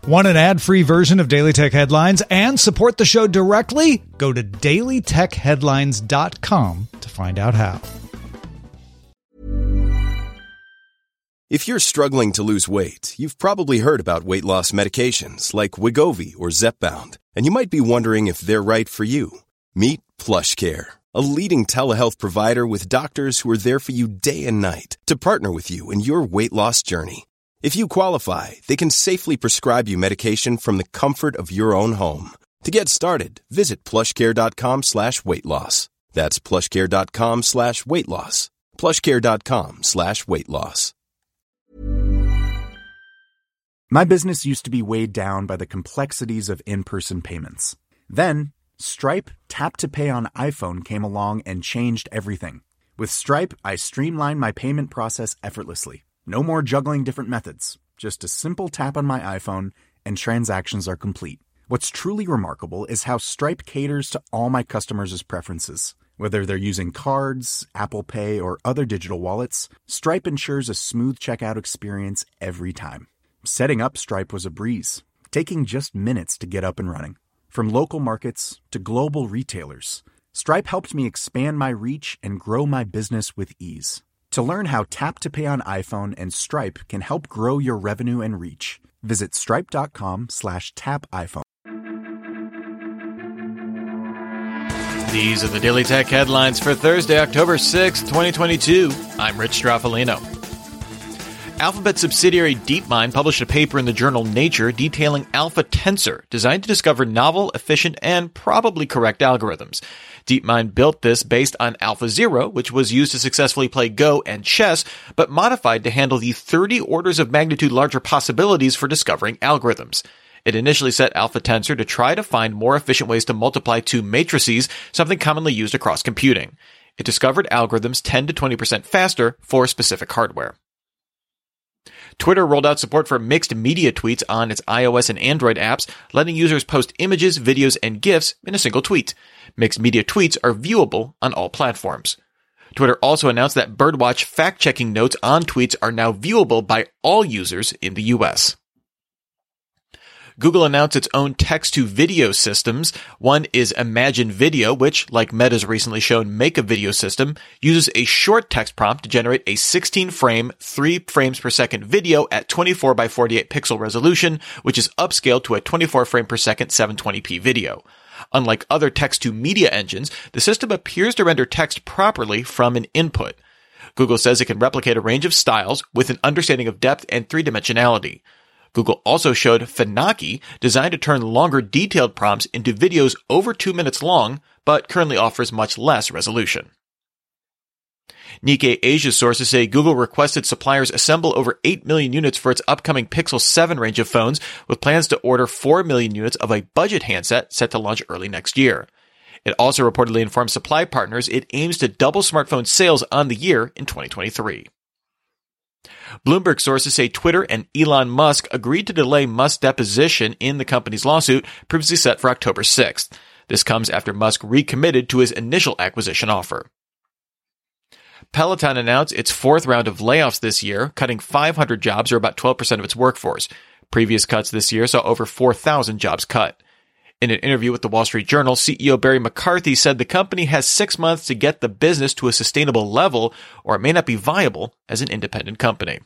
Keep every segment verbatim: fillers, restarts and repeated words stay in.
Want an ad-free version of Daily Tech Headlines and support the show directly? Go to daily tech headlines dot com to find out how. If you're struggling to lose weight, you've probably heard about weight loss medications like Wegovy or Zepbound, and you might be wondering if they're right for you. Meet PlushCare, a leading telehealth provider with doctors who are there for you day and night to partner with you in your weight loss journey. If you qualify, they can safely prescribe you medication from the comfort of your own home. To get started, visit plushcare.com slash weight loss. That's plushcare.com slash weight loss. plushcare.com slash weight loss. My business used to be weighed down by the complexities of in-person payments. Then, Stripe Tap to Pay on iPhone came along and changed everything. With Stripe, I streamlined my payment process effortlessly. No more juggling different methods. Just a simple tap on my iPhone and transactions are complete. What's truly remarkable is how Stripe caters to all my customers' preferences. Whether they're using cards, Apple Pay, or other digital wallets, Stripe ensures a smooth checkout experience every time. Setting up Stripe was a breeze, taking just minutes to get up and running. From local markets to global retailers, Stripe helped me expand my reach and grow my business with ease. To learn how Tap to Pay on iPhone and Stripe can help grow your revenue and reach, visit stripe.com slash tap iPhone. These are the Daily Tech headlines for Thursday, October sixth, twenty twenty-two. I'm Rich Straffolino. Alphabet subsidiary DeepMind published a paper in the journal Nature detailing Alpha Tensor, designed to discover novel, efficient, and probably correct algorithms. DeepMind built this based on AlphaZero, which was used to successfully play Go and chess, but modified to handle the thirty orders of magnitude larger possibilities for discovering algorithms. It initially set Alpha Tensor to try to find more efficient ways to multiply two matrices, something commonly used across computing. It discovered algorithms ten to twenty percent faster for specific hardware. Twitter rolled out support for mixed media tweets on its iOS and Android apps, letting users post images, videos, and GIFs in a single tweet. Mixed media tweets are viewable on all platforms. Twitter also announced that Birdwatch fact-checking notes on tweets are now viewable by all users in the U S. Google announced its own text-to-video systems. One is Imagine Video, which, like Meta's recently shown Make a Video system, uses a short text prompt to generate a sixteen frame, three frames per second video at twenty-four by forty-eight pixel resolution, which is upscaled to a twenty-four frame per second seven twenty p video. Unlike other text-to-media engines, the system appears to render text properly from an input. Google says it can replicate a range of styles with an understanding of depth and three-dimensionality. Google also showed Phenaki, designed to turn longer detailed prompts into videos over two minutes long, but currently offers much less resolution. Nikkei Asia sources say Google requested suppliers assemble over eight million units for its upcoming Pixel seven range of phones, with plans to order four million units of a budget handset set to launch early next year. It also reportedly informed supply partners it aims to double smartphone sales on the year in twenty twenty-three. Bloomberg sources say Twitter and Elon Musk agreed to delay Musk's deposition in the company's lawsuit, previously set for October sixth. This comes after Musk recommitted to his initial acquisition offer. Peloton announced its fourth round of layoffs this year, cutting five hundred jobs, or about twelve percent of its workforce. Previous cuts this year saw over four thousand jobs cut. In an interview with the Wall Street Journal, C E O Barry McCarthy said the company has six months to get the business to a sustainable level, or it may not be viable as an independent company.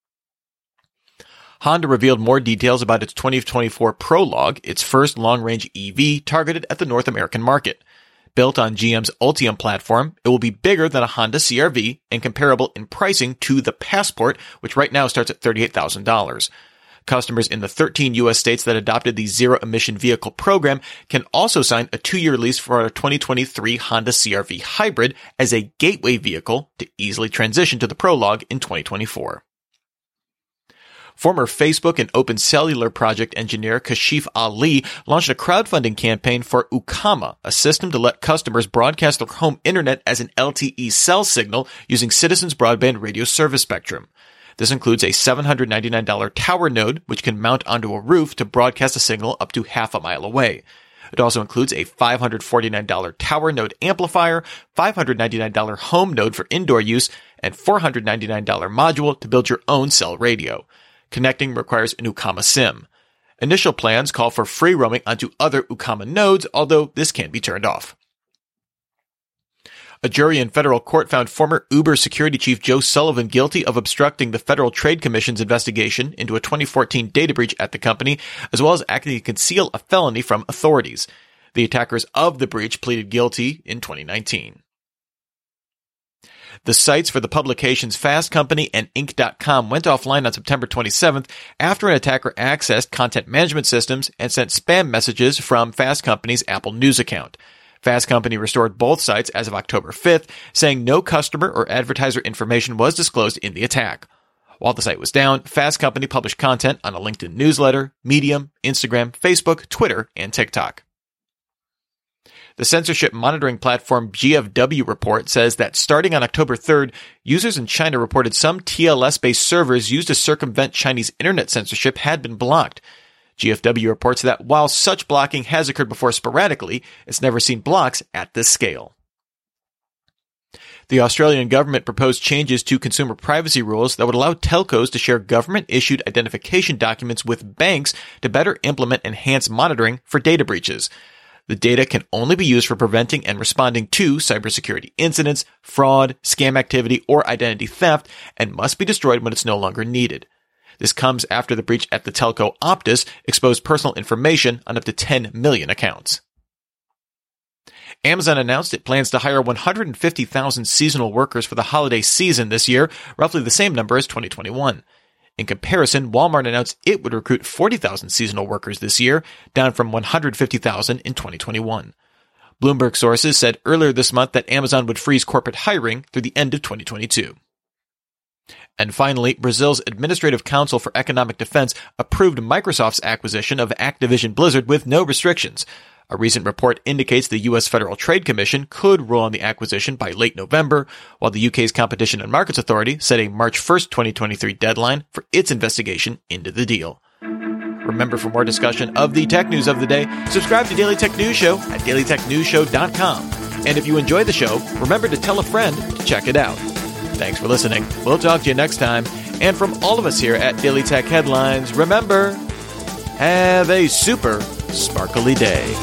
Honda revealed more details about its twenty twenty-four Prologue, its first long-range E V targeted at the North American market. Built on G M's Ultium platform, it will be bigger than a Honda C R V and comparable in pricing to the Passport, which right now starts at thirty-eight thousand dollars. Customers in the thirteen U S states that adopted the zero-emission vehicle program can also sign a two-year lease for a twenty twenty-three Honda C R V Hybrid as a gateway vehicle to easily transition to the Prologue in twenty twenty-four. Former Facebook and Open Cellular project engineer Kashif Ali launched a crowdfunding campaign for Ukama, a system to let customers broadcast their home internet as an L T E cell signal using Citizens Broadband Radio Service Spectrum. This includes a seven hundred ninety-nine dollars tower node, which can mount onto a roof to broadcast a signal up to half a mile away. It also includes a five hundred forty-nine dollars tower node amplifier, five hundred ninety-nine dollars home node for indoor use, and four hundred ninety-nine dollars module to build your own cell radio. Connecting requires an Ukama SIM. Initial plans call for free roaming onto other Ookama nodes, although this can be turned off. A jury in federal court found former Uber security chief Joe Sullivan guilty of obstructing the Federal Trade Commission's investigation into a twenty fourteen data breach at the company, as well as acting to conceal a felony from authorities. The attackers of the breach pleaded guilty in twenty nineteen. The sites for the publications Fast Company and Inc dot com went offline on September twenty-seventh after an attacker accessed content management systems and sent spam messages from Fast Company's Apple News account. Fast Company restored both sites as of October fifth, saying no customer or advertiser information was disclosed in the attack. While the site was down, Fast Company published content on a LinkedIn newsletter, Medium, Instagram, Facebook, Twitter, and TikTok. The censorship monitoring platform G F W report says that starting on October third, users in China reported some T L S-based servers used to circumvent Chinese internet censorship had been blocked. G F W reports that while such blocking has occurred before sporadically, it's never seen blocks at this scale. The Australian government proposed changes to consumer privacy rules that would allow telcos to share government-issued identification documents with banks to better implement enhanced monitoring for data breaches. The data can only be used for preventing and responding to cybersecurity incidents, fraud, scam activity, or identity theft, and must be destroyed when it's no longer needed. This comes after the breach at the telco Optus exposed personal information on up to ten million accounts. Amazon announced it plans to hire one hundred fifty thousand seasonal workers for the holiday season this year, roughly the same number as twenty twenty-one. In comparison, Walmart announced it would recruit forty thousand seasonal workers this year, down from one hundred fifty thousand in twenty twenty-one. Bloomberg sources said earlier this month that Amazon would freeze corporate hiring through the end of twenty twenty-two. And finally, Brazil's Administrative Council for Economic Defense approved Microsoft's acquisition of Activision Blizzard with no restrictions. A recent report indicates the U S Federal Trade Commission could rule on the acquisition by late November, while the U K's Competition and Markets Authority set a March first, twenty twenty-three deadline for its investigation into the deal. Remember, for more discussion of the tech news of the day, subscribe to Daily Tech News Show at daily tech news show dot com. And if you enjoy the show, remember to tell a friend to check it out. Thanks for listening. We'll talk to you next time. And from all of us here at Daily Tech Headlines, remember, have a super sparkly day.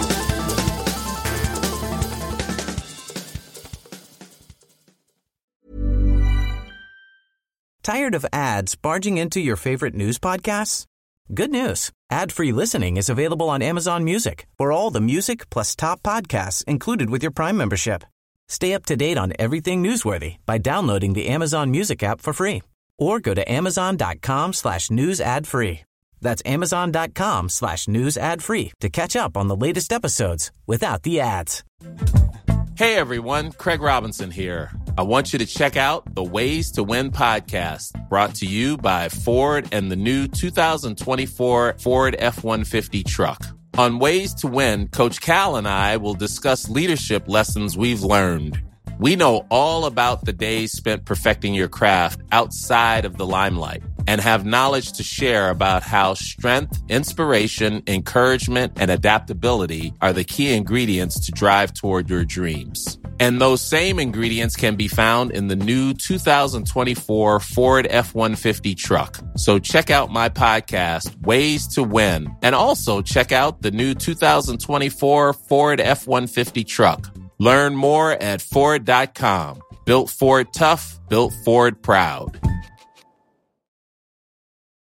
Tired of ads barging into your favorite news podcasts? Good news. Ad-free listening is available on Amazon Music for all the music plus top podcasts included with your Prime membership. Stay up to date on everything newsworthy by downloading the Amazon Music app for free or go to amazon.com slash news ad free. That's amazon.com slash news ad free to catch up on the latest episodes without the ads. Hey everyone, Craig Robinson here. I want you to check out the Ways to Win podcast, brought to you by Ford and the new two thousand twenty-four Ford F one fifty truck. On Ways to Win, Coach Cal and I will discuss leadership lessons we've learned. We know all about the days spent perfecting your craft outside of the limelight and have knowledge to share about how strength, inspiration, encouragement, and adaptability are the key ingredients to drive toward your dreams. And those same ingredients can be found in the new two thousand twenty-four Ford F one fifty truck. So check out my podcast, Ways to Win, and also check out the new two thousand twenty-four Ford F one fifty truck. Learn more at Ford dot com. Built Ford tough, built Ford proud.